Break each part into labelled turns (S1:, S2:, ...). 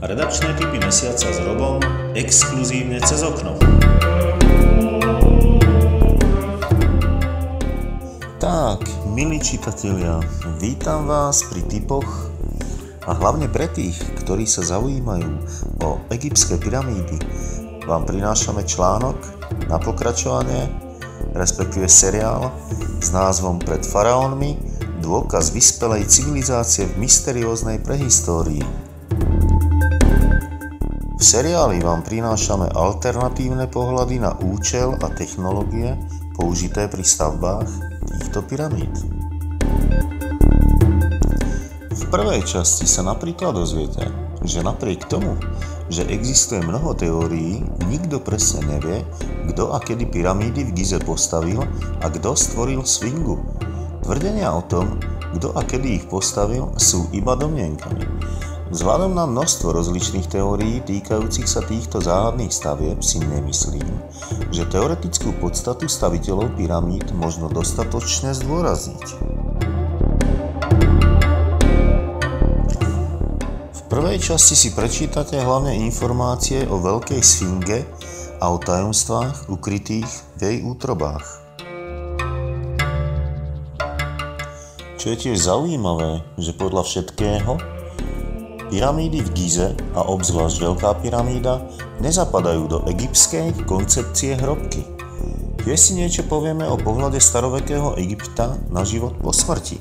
S1: Redakčné tipy mesiaca s Robom exkluzívne cez okno. Tak, milí čitatelia, vítam vás pri tipoch a hlavne pre tých, ktorí sa zaujímajú o egyptské pyramídy. Vám prinášame článok na pokračovanie, respektíve seriál s názvom Pred faraónmi, dôkaz vyspelej civilizácie v mysterióznej prehistórii. V seriáli vám prinášame alternatívne pohľady na účel a technológie použité pri stavbách týchto pyramíd. V prvej časti sa napríklad dozviete, že napriek tomu, že existuje mnoho teórií, nikto presne nevie, kto a kedy pyramídy v Gize postavil a kto stvoril Sfingu. Tvrdenia o tom, kto a kedy ich postavil, sú iba domnienkami. Vzhľadom na množstvo rozličných teórií týkajúcich sa týchto záhadných stavieb si nemyslím, že teoretickú podstatu staviteľov pyramíd možno dostatočne zdôrazniť. V prvej časti si prečítate hlavne informácie o Veľkej Sfinge a o tajomstvách ukrytých v jej útrobách. Čo je tiež zaujímavé, že podľa všetkého pyramídy v Gize a obzvlášť Veľká pyramída nezapadajú do egyptskej koncepcie hrobky. Tiež si niečo povieme o pohľade starovekého Egypta na život po smrti.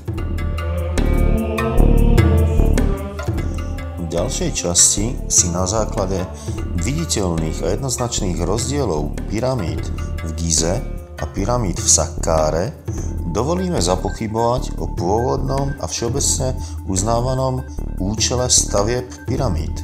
S1: V ďalšej časti si na základe viditeľných a jednoznačných rozdielov pyramíd v Gize a pyramíd v Sakkáre dovolíme zapochybovať o pôvodnom a všeobecne uznávanom účele stavieb pyramíd.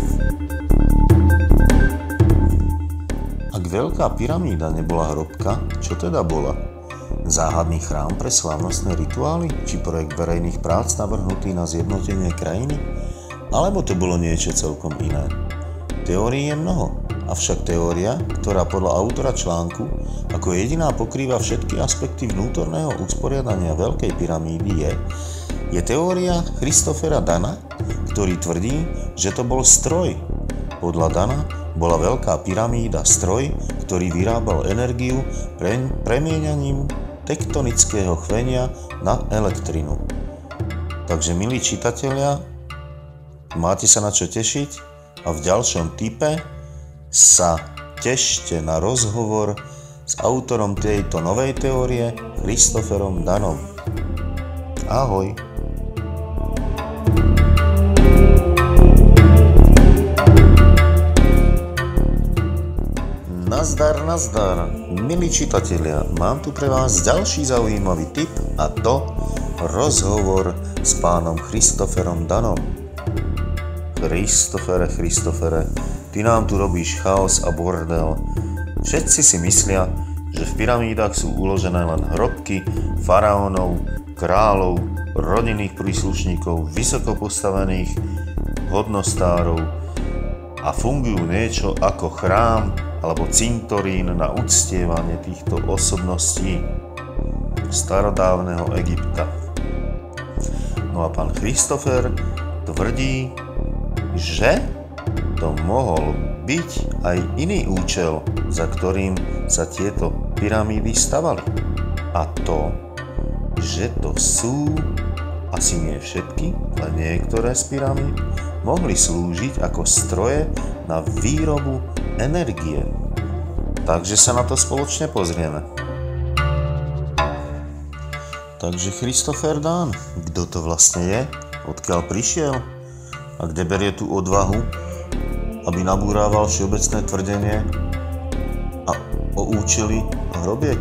S1: Ak Veľká pyramída nebola hrobka, čo teda bola? Záhadný chrám pre slávnostné rituály? Či projekt verejných prác navrhnutý na zjednotenie krajiny? Alebo to bolo niečo celkom iné? Teórií je mnoho, avšak teória, ktorá podľa autora článku ako jediná pokrýva všetky aspekty vnútorného usporiadania Veľkej pyramídy je teória Christophera Dana, ktorý tvrdí, že to bol stroj. Podľa Dana bola Veľká pyramída stroj, ktorý vyrábal energiu premieňaním tektonického chvenia na elektrinu. Takže, milí čitatelia, máte sa na čo tešiť a v ďalšom tipe sa tešte na rozhovor s autorom tejto novej teórie, Christopherom Danom. Ahoj! Nazdar, milí čitatelia, mám tu pre vás ďalší zaujímavý tip a to rozhovor s pánom Christopherom Danom. Christophére, ty nám tu robíš chaos a bordel. Všetci si myslia, že v pyramídach sú uložené len hrobky faraónov, kráľov, rodinných príslušníkov, vysoko postavených hodnostárov a fungujú niečo ako chrám alebo cintorín na uctievanie týchto osobností starodávneho Egypta. No a pán Christopher tvrdí, že to mohol byť aj iný účel, za ktorým sa tieto pyramídy stavali. A to, že to sú, asi nie všetky, ale niektoré z pyramíd, mohli slúžiť ako stroje na výrobu energie. Takže sa na to spoločne pozrieme. Takže Christopher Dan, kto to vlastne je? Odkiaľ prišiel? A kde berie tú odvahu, aby nabúrával všeobecné tvrdenie a o účely hrobiek?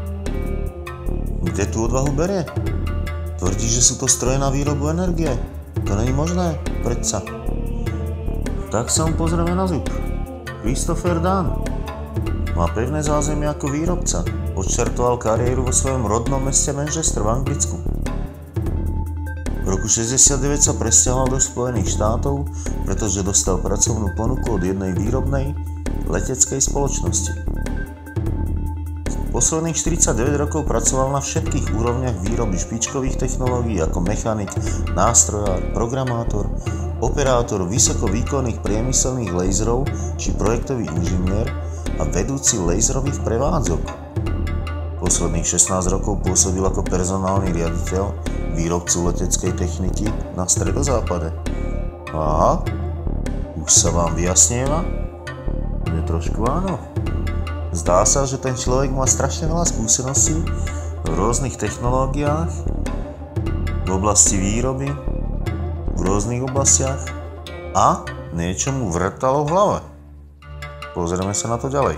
S1: Kde tú odvahu berie? Tvrdí, že sú to stroje na výrobu energie. To není možné, predsa. Tak sa mu pozrieme na zub. Christopher Dan má pevné zázemie ako výrobca. Odštartoval kariéru vo svojom rodnom meste Manchester v Anglicku. V roku 69 sa presťahoval do Spojených štátov, pretože dostal pracovnú ponuku od jednej výrobnej leteckej spoločnosti. Posledných 49 rokov pracoval na všetkých úrovniach výroby špičkových technológií ako mechanik, nástrojár, programátor operátor vysokovýkonných priemyselných laserov či projektový inžinier a vedúci laserových prevádzok. Posledných 16 rokov pôsobil ako personálny riaditeľ výrobcu leteckej techniky na Stredozápade. Aha, už sa vám vyjasnieva? Mne trošku áno. Zdá sa, že ten človek má strašne veľa skúseností v rôznych technológiách, v oblasti výroby, v rôznych oblastiach a niečo mu vrtalo v hlave. Pozrieme sa na to ďalej.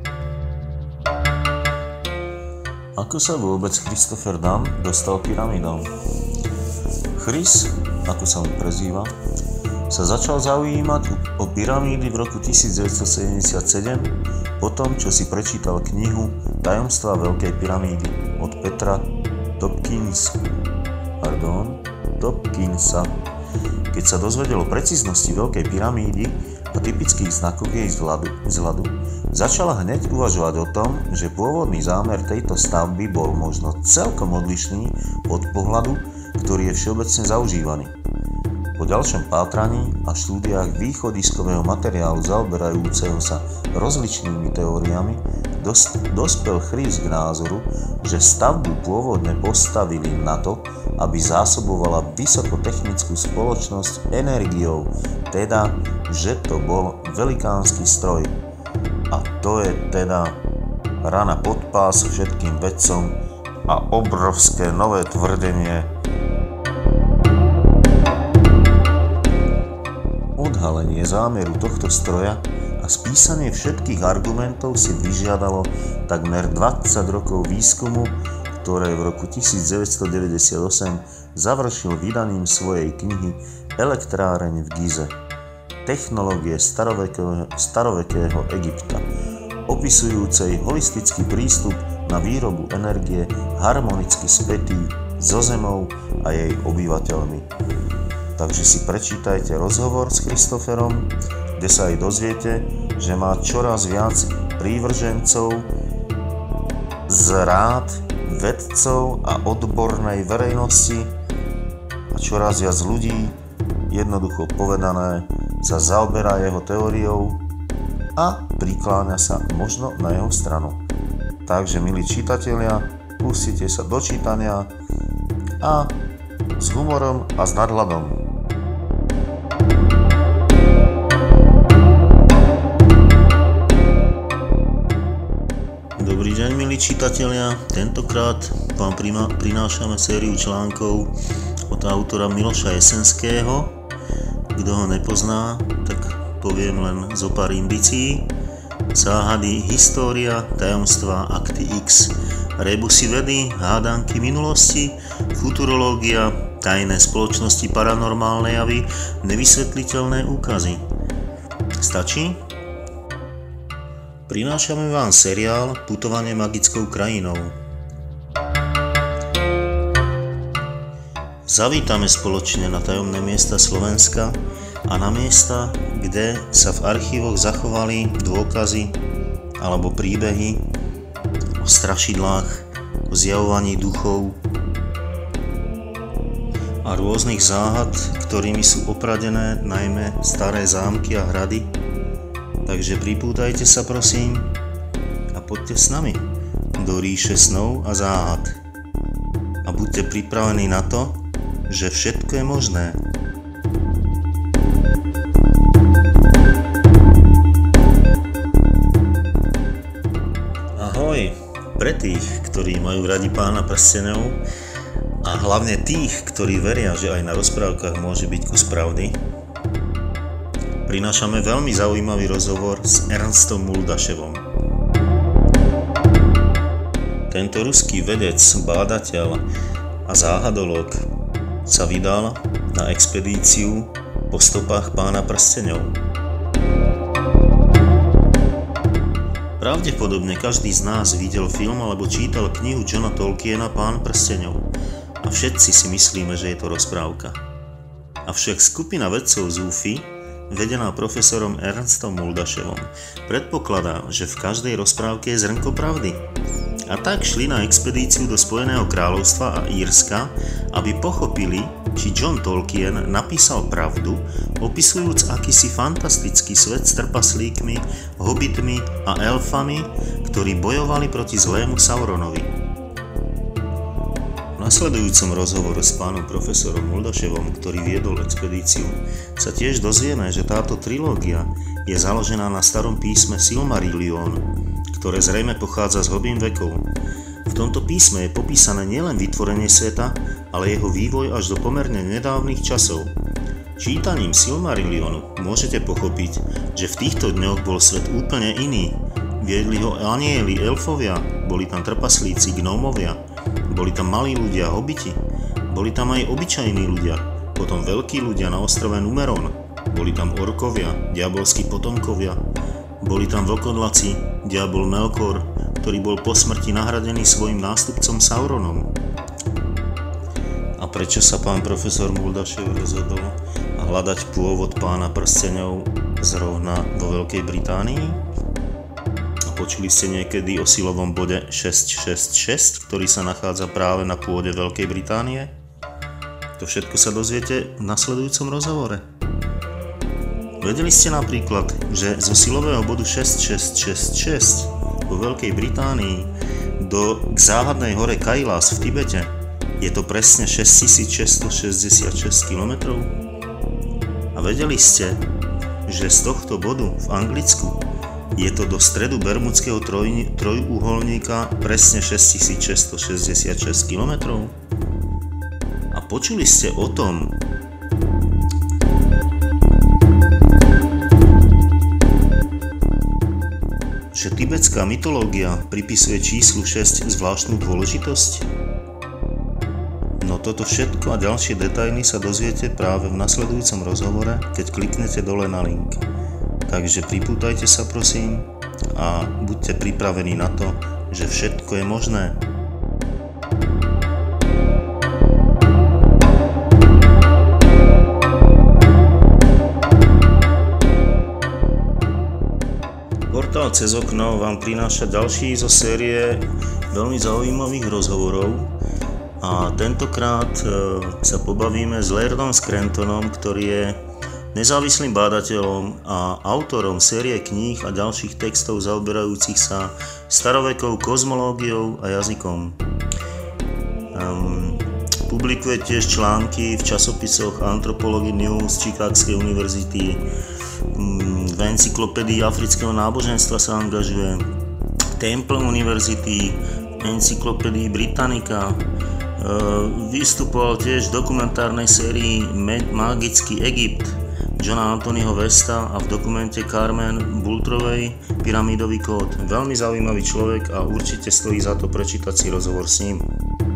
S1: Ako sa vôbec Christopher Dunn dostal k pyramidám? Chris, ako sa mu prezýva, sa začal zaujímať o pyramídy v roku 1977 po tom, čo si prečítal knihu Tajomstvá Veľkej pyramídy od Petra Tompkinsa. Keď sa dozvedel o precíznosti Veľkej pyramídy a typických znakoch jej vzhľadu, začal hneď uvažovať o tom, že pôvodný zámer tejto stavby bol možno celkom odlišný od pohľadu, ktorý je všeobecne zaužívaný. Po ďalšom pátraní a štúdiách východiskového materiálu zaoberajúceho sa rozličnými teóriami dospel Chris k názoru, že stavbu pôvodne postavili na to, aby zásobovala vysokotechnickú spoločnosť energiou, teda, že to bol velikánsky stroj. A to je teda rana pod pás všetkým vedcom a obrovské nové tvrdenie. Odhalenie zámeru tohto stroja a spísanie všetkých argumentov si vyžiadalo takmer 20 rokov výskumu, ktoré v roku 1998 završil vydaním svojej knihy Elektráreň v Gize. Technológie starovekého Egypta, opisujúcej holistický prístup na výrobu energie harmonicky spätý so zemou a jej obyvateľmi. Takže si prečítajte rozhovor s Christopherom, kde sa aj dozviete, že má čoraz viac prívržencov z rád vedcov a odbornej verejnosti a čoraz viac ľudí, jednoducho povedané, sa zaoberá jeho teóriou a prikláňa sa možno na jeho stranu. Takže, milí čitatelia, pustite sa do čítania a s humorom a s nadhľadom. Dobrý deň, milí čitatelia, tentokrát vám prinášame sériu článkov od autora Miloša Jesenského. Kto ho nepozná, tak poviem len zo pár indicií. Záhady, história, tajomstvá, akty X, rebusy vedy, hádanky minulosti, futurológia, tajné spoločnosti, paranormálne javy, nevysvetliteľné úkazy. Stačí? Prinášame vám seriál Putovanie magickou krajinou. Zavítame spoločne na tajomné miesta Slovenska a na miesta, kde sa v archívoch zachovali dôkazy alebo príbehy o strašidlách, o zjavovaní duchov a rôznych záhad, ktorými sú opradené najmä staré zámky a hrady. Takže pripútajte sa prosím a poďte s nami do ríše snov a záhad. A buďte pripravení na to, že všetko je možné. Ahoj, pre tých, ktorí majú radi Pána prstenov a hlavne tých, ktorí veria, že aj na rozprávkach môže byť kus pravdy, prinášame veľmi zaujímavý rozhovor s Ernstom Muldaševom. Tento ruský vedec, bádateľ a záhadológ sa vydal na expedíciu po stopách Pána prstenov. Pravdepodobne každý z nás videl film alebo čítal knihu Johna Tolkiena Pán prstenov a všetci si myslíme, že je to rozprávka. Avšak skupina vedcov z UFI vedená profesorom Ernstom Muldaševom, predpokladá, že v každej rozprávke je zrnko pravdy. A tak šli na expedíciu do Spojeného kráľovstva a Írska, aby pochopili, či John Tolkien napísal pravdu, opisujúc akýsi fantastický svet s trpaslíkmi, hobitmi a elfami, ktorí bojovali proti zlému Sauronovi. V nasledujúcom rozhovore s pánom profesorom Muldaševom, ktorý viedol expedíciu, sa tiež dozvieme, že táto trilógia je založená na starom písme Silmarillion, ktoré zrejme pochádza z hlbín vekov. V tomto písme je popísané nielen vytvorenie sveta, ale jeho vývoj až do pomerne nedávnych časov. Čítaním Silmarillionu môžete pochopiť, že v týchto dňoch bol svet úplne iný. Viedli ho anjeli, elfovia, boli tam trpaslíci, gnómovia, boli tam malí ľudia, hobiti, boli tam aj obyčajní ľudia, potom veľkí ľudia na ostrove Númenor, boli tam orkovia, diabolskí potomkovia, boli tam vlkodlaci, diabol Melkor, ktorý bol po smrti nahradený svojim nástupcom Sauronom. A prečo sa pán profesor Muldašev rozhodol hľadať pôvod Pána prsteňov zrovna vo Veľkej Británii? A počuli ste niekedy o silovom bode 666, ktorý sa nachádza práve na pôde Veľkej Británie? To všetko sa dozviete v nasledujúcom rozhovore. Vedeli ste napríklad, že zo silového bodu 6666 vo Veľkej Británii k záhadnej hore Kailas v Tibete je to presne 6666 km? A vedeli ste, že z tohto bodu v Anglicku je to do stredu Bermudského trojuholníka presne 6666 km? A počuli ste o tom, že tibetská mytológia pripisuje číslu 6 zvláštnu dôležitosť? No toto všetko a ďalšie detaily sa dozviete práve v nasledujúcom rozhovore, keď kliknete dole na link. Takže pripútajte sa prosím a buďte pripravení na to, že všetko je možné. Portál Cez okno vám prináša ďalší zo série veľmi zaujímavých rozhovorov a tentokrát sa pobavíme s Lairdom Scrantonom, ktorý je nezávislým bádateľom a autorom série kníh a ďalších textov zaoberajúcich sa starovekou kozmológiou a jazykom. Publikuje tiež články v časopisoch Anthropology News Chicagskej univerzity, v encyklopédii afrického náboženstva sa angažuje, Temple University, encyklopédii Britannica, vystupoval tiež v dokumentárnej sérii Magický Egypt Johna Anthonyho Westa a v dokumente Carmen Bultrovej Pyramidový kód. Veľmi zaujímavý človek a určite stojí za to prečítať si rozhovor s ním.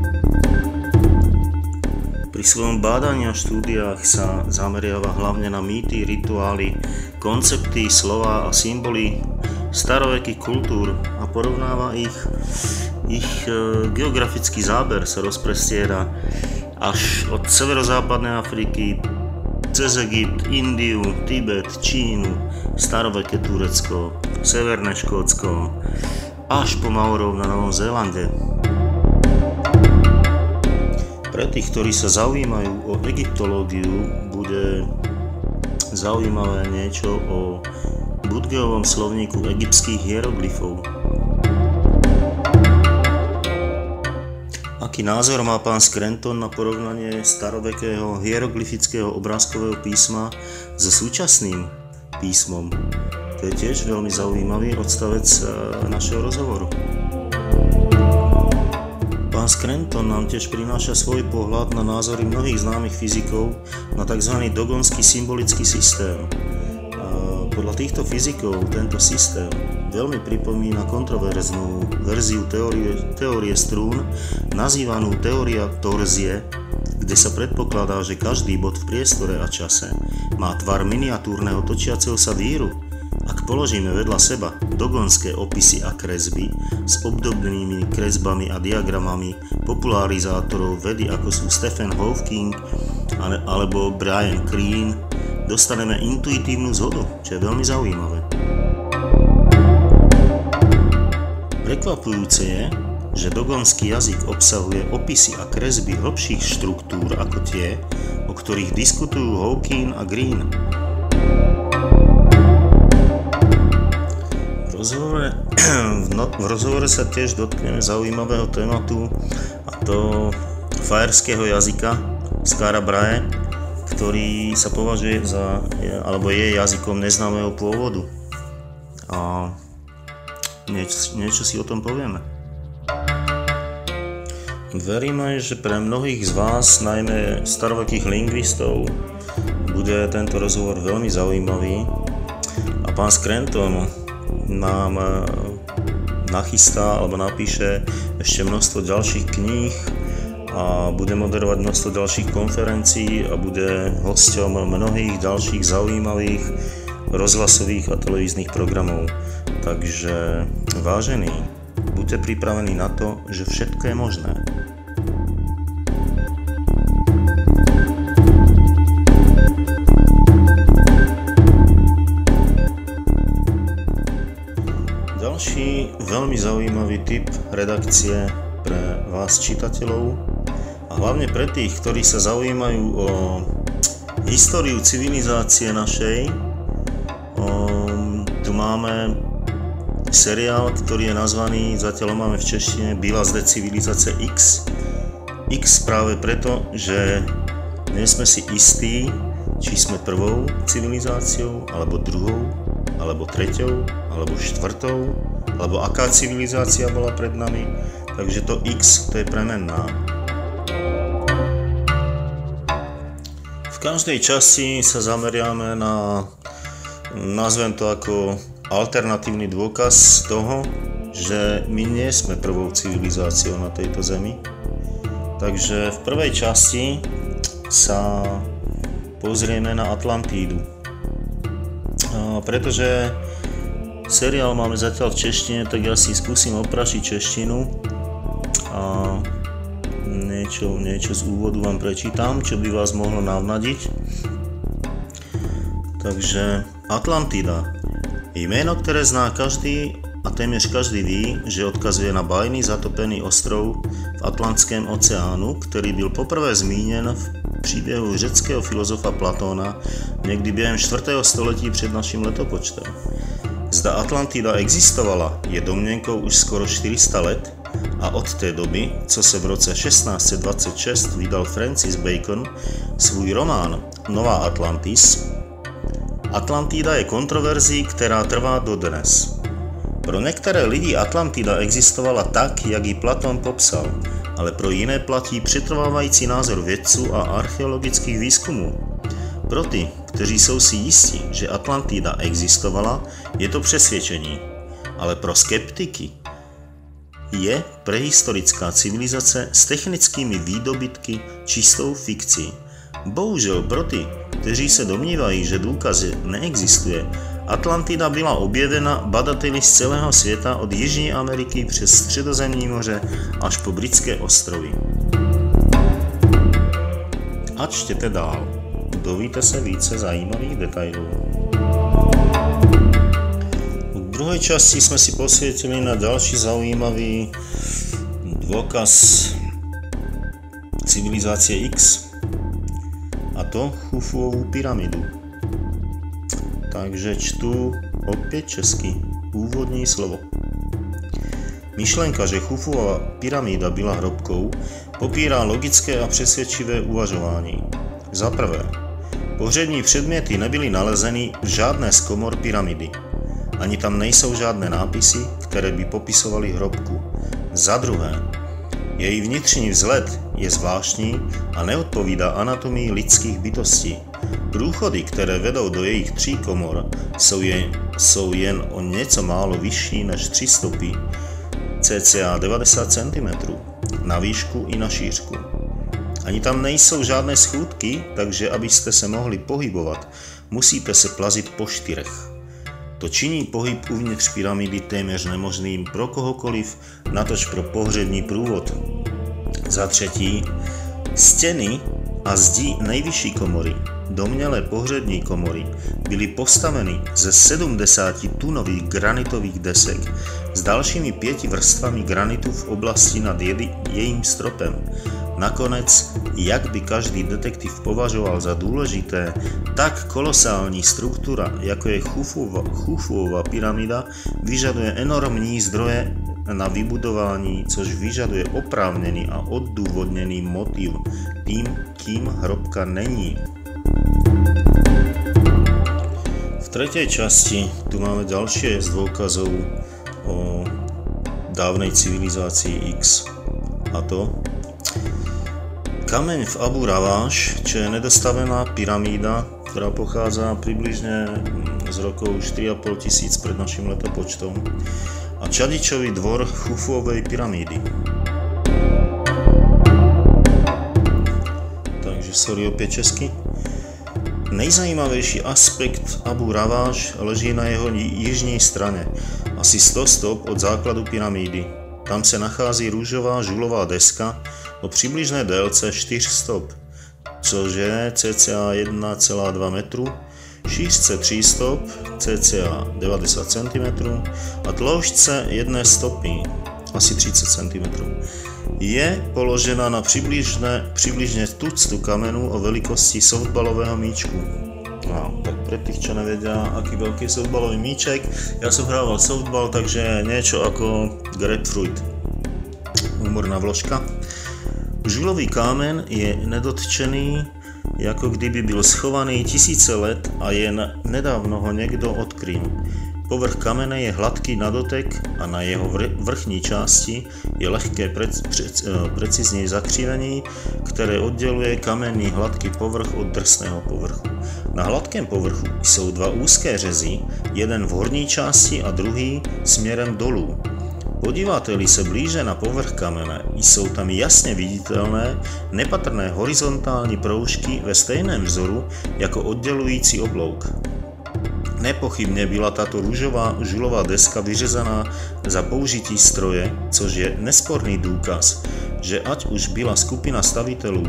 S1: Pri svojom bádaní a štúdiách sa zameriava hlavne na mýty, rituály, koncepty, slová a symboly starovekých kultúr a porovnáva ich geografický záber sa rozprestiera až od severozápadnej Afriky cez Egypt, Indiu, Tibet, Čínu, staroveké Turecko, severné Škótsko až po Maorov na Novom Zélande. Pre tých, ktorí sa zaujímajú o egyptológiu, bude zaujímavé niečo o Budgeovom slovníku egyptských hieroglyfov. Aký názor má pán Scranton na porovnanie starovekého hieroglyfického obrázkového písma so súčasným písmom? To je tiež veľmi zaujímavý odstavec našeho rozhovoru. Pán Scranton nám tiež prináša svoj pohľad na názory mnohých známych fyzikov na tzv. Dogonský symbolický systém. Podľa týchto fyzikov tento systém veľmi pripomína kontroverznú verziu teórie strún, nazývanú teória torzie, kde sa predpokladá, že každý bod v priestore a čase má tvar miniatúrneho točiaceho sa víru. Ak položíme vedľa seba dogonské opisy a kresby s obdobnými kresbami a diagramami popularizátorov vedy ako sú Stephen Hawking alebo Brian Greene, dostaneme intuitívnu zhodu, čo je veľmi zaujímavé. Prekvapujúce je, že dogonský jazyk obsahuje opisy a kresby hlbších štruktúr ako tie, o ktorých diskutujú Hawking a Green. V rozhovore sa tiež dotkneme zaujímavého tématu, a to fajerského jazyka Skara Brahe, ktorý sa považuje za, alebo je jazykom neznámeho pôvodu. A niečo si o tom povieme. Veríme, že pre mnohých z vás, najmä starovekých lingvistov, bude tento rozhovor veľmi zaujímavý a pán Scranton nám nachystá alebo napíše ešte množstvo ďalších kníh a bude moderovať množstvo ďalších konferencií a bude hosťom mnohých ďalších zaujímavých rozhlasových a televíznych programov. Takže vážení, buďte pripravení na to, že všetko je možné. Ďalší veľmi zaujímavý tip redakcie pre vás čitateľov a hlavne pre tých, ktorí sa zaujímajú o históriu civilizácie našej. Tu máme seriál, ktorý je nazvaný, zatiaľ máme v češtine, Byla zde civilizace X. X práve preto, že nie sme si istí, či sme prvou civilizáciou, alebo druhou, alebo treťou, alebo štvrtou, alebo aká civilizácia bola pred nami. Takže to X, to je premenná. V každej časti sa zameriame na, nazvem to ako alternatívny dôkaz toho, že my nie sme prvou civilizáciou na tejto zemi. Takže v prvej časti sa pozrieme na Atlantídu. Pretože seriál máme zatiaľ v češtine, tak ja si skúsim oprašiť češtinu a niečo z úvodu vám prečítam, čo by vás mohlo navnadiť. Takže Atlantída. Jméno, ktoré zná každý a téměř každý ví, že odkazuje na bájný zatopený ostrov v Atlantském oceánu, který byl poprvé zmíněn v příběhu řeckého filozofa Platóna někdy během 4. století před naším letopočtem. Zda Atlantida existovala, je domněnkou už skoro 400 let a od té doby, co se v roce 1626 vydal Francis Bacon svůj román Nová Atlantis, Atlantida je kontroverzí, která trvá dodnes. Pro některé lidi Atlantida existovala tak, jak ji Platón popsal, ale pro jiné platí přetrvávající názor vědců a archeologických výzkumů. Pro ty, kteří jsou si jistí, že Atlantida existovala, je to přesvědčení, ale pro skeptiky je prehistorická civilizace s technickými výdobytky čistou fikcí. Bohužel pro ty, kteří se domnívají, že důkaz neexistuje, Atlantida byla objevena badateli z celého světa od Jižní Ameriky přes Středozemní moře až po Britské ostrovy. A čtěte dál, dovíte se více zajímavých detailů. V druhej časti sme si posvietili na ďalší zaujímavý dôkaz civilizácie X, a to Chufuovú pyramidu. Takže čtu opäť česky, úvodní slovo. Myšlenka, že Chufuova pyramída byla hrobkou, popírá logické a přesvědčivé uvažování. Za prvé, pohřební předměty nebyly nalezeny v žádné z komor pyramidy. Ani tam nejsou žádné nápisy, které by popisovaly hrobku. Za druhé, její vnitřní vzhled je zvláštní a neodpovídá anatomii lidských bytostí. Průchody, které vedou do jejich 3 komor, jsou jen o něco málo vyšší než 3 stopy, cca 90 cm, na výšku i na šířku. Ani tam nejsou žádné schůdky, takže abyste se mohli pohybovat, musíte se plazit po 4. To činí pohyb uvnitř pyramidy téměř nemožným pro kohokoliv, natož pro pohřební průvod. Za třetí, stěny a zdi nejvyšší komory domnělé pohřební komory byly postaveny ze 70-tunových granitových desek s dalšími 5 vrstvami granitu v oblasti nad jejím stropem. Nakonec, jak by každý detektiv považoval za důležité, tak kolosální struktura, jako je Chufuova pyramida, vyžaduje enormní zdroje na vybudování, což vyžaduje oprávněný a odůvodněný motiv tým, kým hrobka není. V tretej časti tu máme ďalšie z dôkazov o dávnej civilizácii X. A to kameň v Abu Raváš, čo je nedostavená pyramída, ktorá pochádza približne z rokov 4,5 tisíc pred našim letopočtom, a Čadičový dvor Chufuovej pyramídy. Takže sorry opäť česky. Nejzajímavější aspekt Abu Raváš leží na jeho jižní straně, asi 100 stop od základu pyramídy. Tam se nachází růžová žulová deska o přibližné délce 4 stop, což je cca 1,2 metru, šířce 3 stop, cca 90 cm a tloušťce 1 stopy, asi 30 cm. Je položena na přibližne tuctu kamenů o velikosti softballového míčku. No, tak pre tých, čo nevedia, aký veľký je softballový míček, ja som hrával softball, takže niečo ako grapefruit. Humorná vložka. Žulový kámen je nedotčený, ako kdyby byl schovaný tisíce let a jen nedávno ho někdo odkryl. Povrch kamene je hladký na dotek a na jeho vrchní části je lehké precizní zakřivení, které odděluje kamenný hladký povrch od drsného povrchu. Na hladkém povrchu jsou 2 úzké řezy, jeden v horní části a druhý směrem dolů. Podíváte-li se blíže na povrch kamene, jsou tam jasně viditelné, nepatrné horizontální proužky ve stejném vzoru jako oddělující oblouk. Nepochybně byla tato růžová žulová deska vyřezaná za použití stroje, což je nesporný důkaz, že ať už byla skupina stavitelů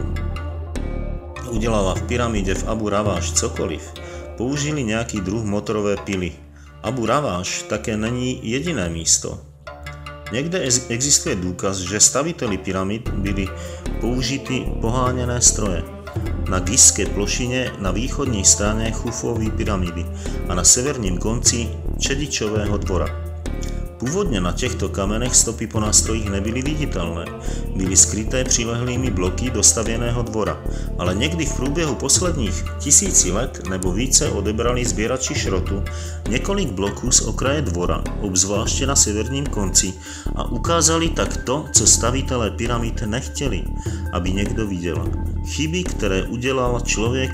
S1: udělala v pyramídě v Abu Raváš cokoliv, použili nějaký druh motorové pily. Abu Raváš také není jediné místo. Někde existuje důkaz, že staviteli pyramid byly použity poháněné stroje. Na Gizské plošině na východní straně Chufuovy pyramidy a na severním konci Čedičového dvora. Původně na těchto kamenech stopy po nástrojích nebyly viditelné, byly skryté přilehlými bloky dostavěného dvora, ale někdy v průběhu posledních 1000 let nebo více odebrali sběrači šrotu několik bloků z okraje dvora, obzvláště na severním konci, a ukázali tak to, co stavitelé pyramid nechtěli, aby někdo viděl. Chyby, které udělal člověk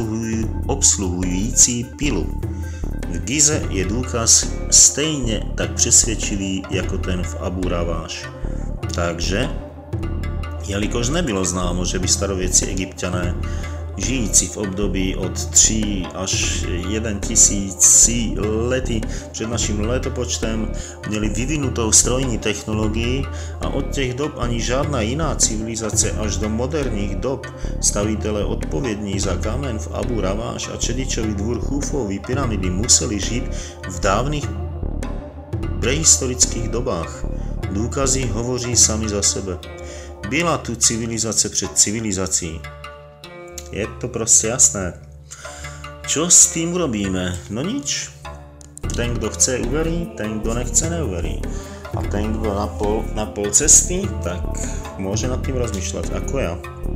S1: obsluhující pilu. V Gize je důkaz stejně tak přesvědčivý jako ten v Abu Raváš. Takže, jelikož nebylo známo, že by starověcí Egypťané, žijící v období od 3 až 1000 lety před naším letopočtem, měli vyvinutou strojní technologii a od těch dob ani žádná jiná civilizace až do moderních dob stavitelé odpovědní za kámen v Abu Raváš a Čedičový dvůr Chufuovy pyramidy museli žít v dávných prehistorických dobách. Důkazy hovoří sami za sebe. Byla tu civilizace před civilizací. Je to prostě jasné. Čo s tým urobíme? No nič. Ten, kdo chce, uverí, ten, kdo nechce, neuverí. A ten, kdo na pol cesty, tak môže nad tým rozmýšľať, ako ja.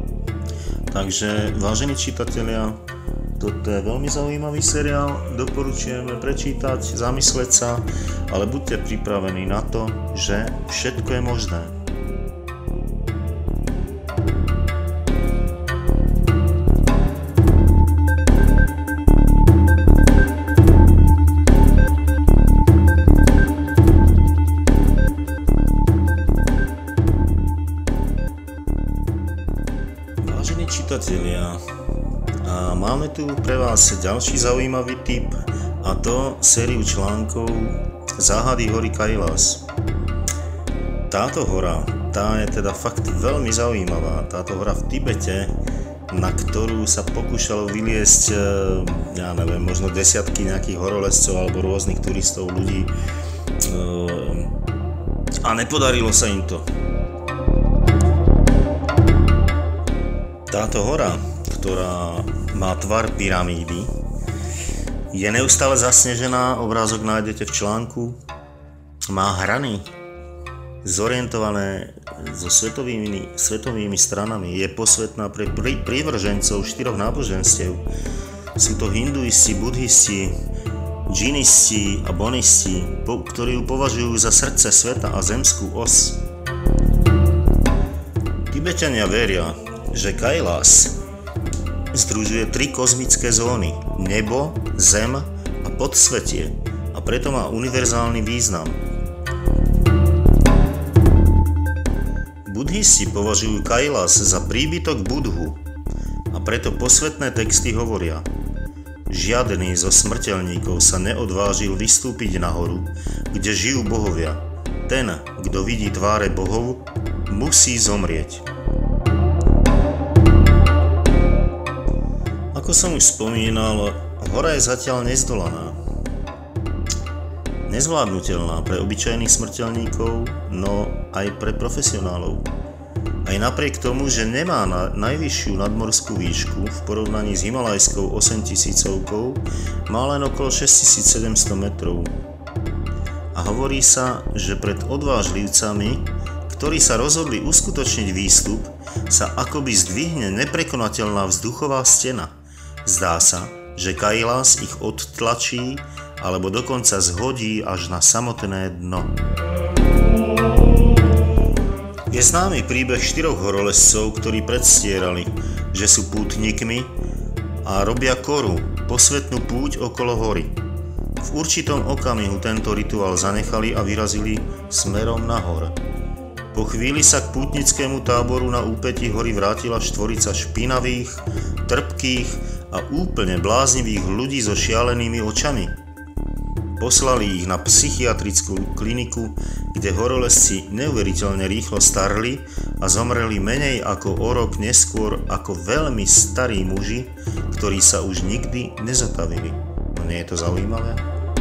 S1: Takže, vážení čitatelia, toto je veľmi zaujímavý seriál, doporučujeme prečítať, zamysleť sa, ale buďte pripravení na to, že všetko je možné. Čitatelia, a máme tu pre vás ďalší zaujímavý tip, a to sériu článkov Záhady hory Kailas. Táto hora, tá je teda fakt veľmi zaujímavá. Táto hora v Tibete na ktorú sa pokúšalo vyliesť, ja neviem, možno desiatky nejakých horolezcov alebo rôznych turistov, ľudí a nepodarilo sa im to. Táto hora, ktorá má tvar pyramídy, je neustále zasnežená, obrázok nájdete v článku, má hrany zorientované so svetovými stranami, je posvetná pre prívržencov 4 náboženstiev. Sú to hinduisti, budhisti, džinisti a bonisti, ktorí ju považujú za srdce sveta a zemskú os. Tibetania veria, že Kailas združuje 3 kozmické zóny: nebo, zem a podsvetie, a preto má univerzálny význam. Budhisti považujú Kailas za príbytok Budhu a preto posvetné texty hovoria: žiadny zo smrteľníkov sa neodvážil vystúpiť nahoru, kde žijú bohovia. Ten, kto vidí tváre bohov, musí zomrieť. Ako som už spomínal, hora je zatiaľ nezdolaná. Nezvládnutelná pre obyčajných smrteľníkov, no aj pre profesionálov. Aj napriek tomu, že nemá najvyššiu nadmorskú výšku v porovnaní s himalajskou 8000-ovkou, má len okolo 6700 metrov. A hovorí sa, že pred odvážlivcami, ktorí sa rozhodli uskutočniť výstup, sa akoby zdvihne neprekonateľná vzduchová stena. Zdá sa, že Kailas ich odtlačí alebo dokonca zhodí až na samotné dno. Je známy príbeh 4 horolezcov, ktorí predstierali, že sú pútnikmi a robia koru, posvetnú púť okolo hory. V určitom okamihu tento rituál zanechali a vyrazili smerom nahor. Po chvíli sa k pútnickému táboru na úpätí hory vrátila štvorica špinavých, trpkých a úplne bláznivých ľudí so šialenými očami. Poslali ich na psychiatrickú kliniku, kde horolezci neuveriteľne rýchlo starli a zomreli menej ako o rok neskôr ako veľmi starí muži, ktorí sa už nikdy nezotavili. No nie je to zaujímavé?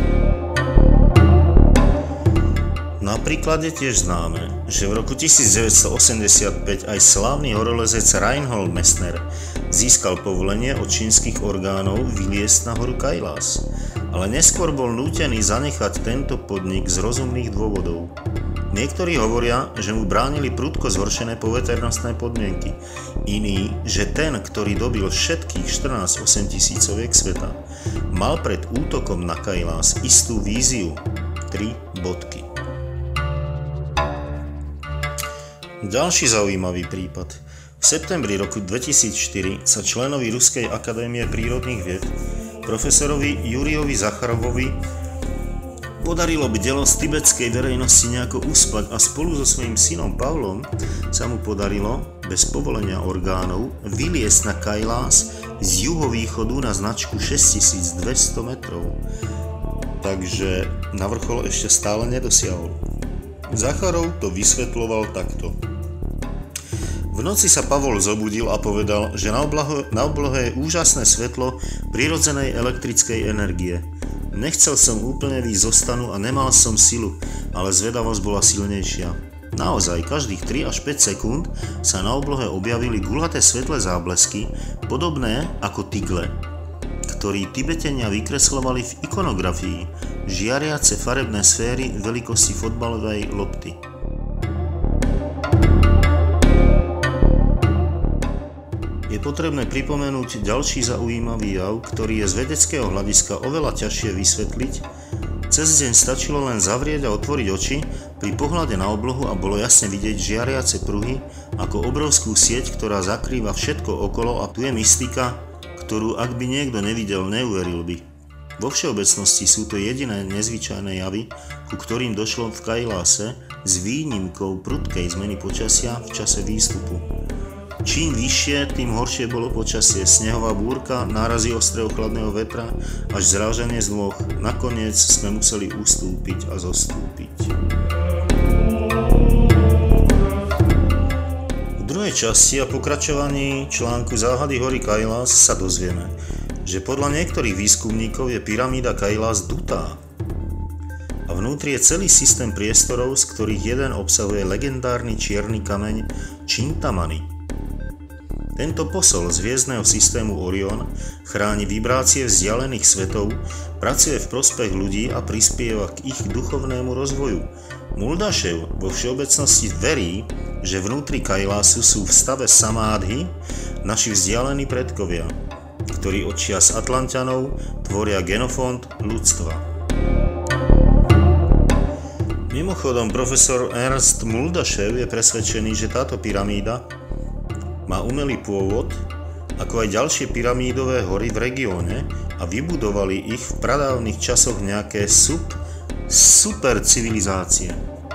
S1: Napríklad je tiež známe, že v roku 1985 aj slávny horolezec Reinhold Messner získal povolenie od čínskych orgánov vyliesť na horu Kailas, ale neskôr bol nútený zanechať tento podnik z rozumných dôvodov. Niektorí hovoria, že mu bránili prudko zhoršené poveternostné podmienky, iní, že ten, ktorý dobil všetkých 14 8000-oviek sveta, mal pred útokom na Kailas istú víziu. 3 bodky. Ďalší zaujímavý prípad. V septembri roku 2004 sa členovi Ruskej akadémie prírodných vied, profesorovi Juriovi Zacharovovi, podarilo bdelosť tibetskej verejnosti nejako uspať a spolu so svojím synom Pavlom sa mu podarilo, bez povolenia orgánov, vyliesť na Kailas z juhovýchodu na značku 6200 metrov. Takže na vrchol ešte stále nedosiahol. Zacharov to vysvetľoval takto. V noci sa Pavol zobudil a povedal, že na oblohe je úžasné svetlo prirodzenej elektrickej energie. Nechcel som úplne výjsť zo stanu a nemal som silu, ale zvedavosť bola silnejšia. Naozaj, každých 3 až 5 sekúnd sa na oblohe objavili guľaté svetlé záblesky, podobné ako tigle, ktorý Tibetania vykresľovali v ikonografii, žiariace farebné sféry veľkosti fotbalovej lopty. Je potrebné pripomenúť ďalší zaujímavý jav, ktorý je z vedeckého hľadiska oveľa ťažšie vysvetliť. Cez deň stačilo len zavrieť a otvoriť oči pri pohľade na oblohu a bolo jasne vidieť žiariace pruhy ako obrovskú sieť, ktorá zakrýva všetko okolo, a tu je mystika, ktorú ak by niekto nevidel, neuveril by. Vo všeobecnosti sú to jediné nezvyčajné javy, ku ktorým došlo v Kailase, s výnimkou prudkej zmeny počasia v čase výstupu. Čím vyššie, tým horšie bolo počasie, snehová búrka, nárazy ostrého chladného vetra, až zrážanie z nôh. Nakoniec sme museli ustúpiť a zostúpiť. V druhej druhej časti a pokračovaní článku Záhady hory Kailas sa dozvieme, že podľa niektorých výskumníkov je pyramída Kailas dutá. A vnútri je celý systém priestorov, z ktorých jeden obsahuje legendárny čierny kameň Chintamani. Tento posol z hviezdneho systému Orion chráni vibrácie vzdialených svetov, pracuje v prospech ľudí a prispieva k ich duchovnému rozvoju. Muldašev vo všeobecnosti verí, že vnútri Kailasu sú v stave samádhy naši vzdialení predkovia, ktorí od čias Atlanťanov tvoria genofond ľudstva. Mimochodom, profesor Ernst Muldašev je presvedčený, že táto pyramída má umelý pôvod, ako aj ďalšie pyramídové hory v regióne a vybudovali ich v pradávnych časoch nejaké super civilizácie.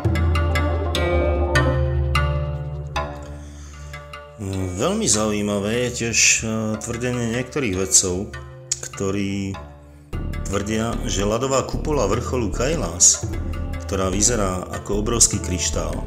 S1: Veľmi zaujímavé je tiež tvrdenie niektorých vedcov, ktorí tvrdia, že ľadová kupola vrcholu Kailas, ktorá vyzerá ako obrovský kryštál,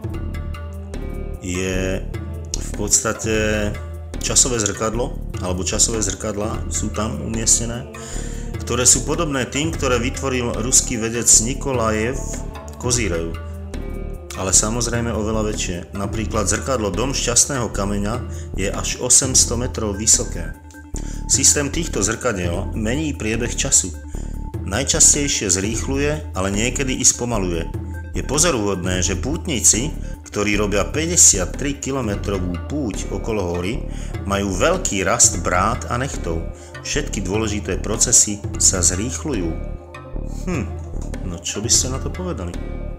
S1: je v podstate časové zrkadlo, alebo časové zrkadlá sú tam umiestnené, ktoré sú podobné tým, ktoré vytvoril ruský vedec Nikolajev Kozírev, ale samozrejme oveľa väčšie. Napríklad zrkadlo Dom šťastného kameňa je až 800 metrov vysoké. Systém týchto zrkadiel mení priebeh času. Najčastejšie zrýchľuje, ale niekedy i spomaluje. Je pozoruhodné, že pútnici, ktorí robia 53 kilometrovú púť okolo hory, majú veľký rast brát a nechtov. Všetky dôležité procesy sa zrýchľujú. No čo by ste na to povedali?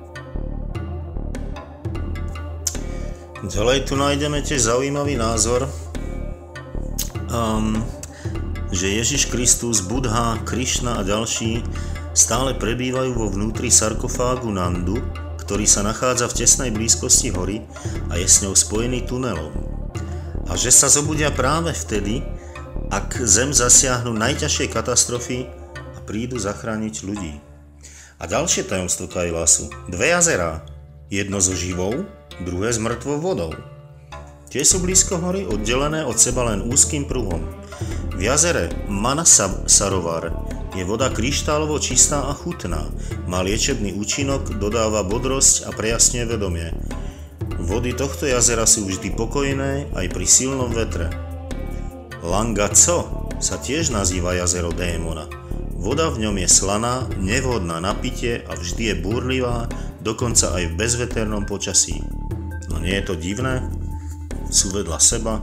S1: Ďalej tu nájdeme tiež zaujímavý názor, že Ježiš Kristus, Budha, Krišna a ďalší stále prebývajú vo vnútri sarkofágu Nandu, ktorý sa nachádza v tesnej blízkosti hory a je s ňou spojený tunelom. A že sa zobudia práve vtedy, ak zem zasiahnu najťažšie katastrofy a prídu zachrániť ľudí. A ďalšie tajomstvo Kailasu. 2 jazerá, jedno so živou, druhé s mŕtvou vodou. Tie sú blízko hory, oddelené od seba len úzkým pruhom. V jazere Manasarovar je voda kryštálovo čistá a chutná, má liečebný účinok, dodáva bodrosť a prejasňuje vedomie. Vody tohto jazera sú vždy pokojné aj pri silnom vetre. Langa Tso sa tiež nazýva jazero démona. Voda v ňom je slaná, nevhodná na pitie a vždy je búrlivá, dokonca aj v bezveternom počasí. No nie je to divné? Sú vedľa seba.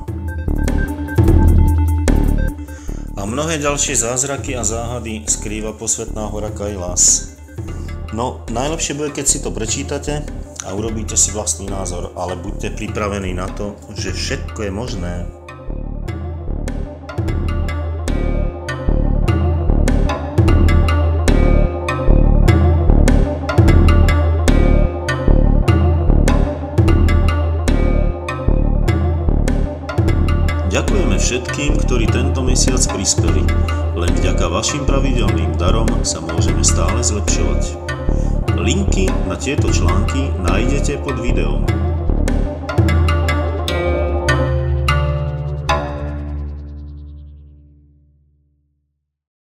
S1: A mnohé ďalšie zázraky a záhady skrýva posvätná hora Kailas. No, najlepšie bude, keď si to prečítate a urobíte si vlastný názor, ale buďte pripravení na to, že všetko je možné. Ďakujeme všetkým, ktorí tento mesiac prispeli. Len vďaka vašim pravidelným darom sa môžeme stále zlepšovať. Linky na tieto články nájdete pod videom.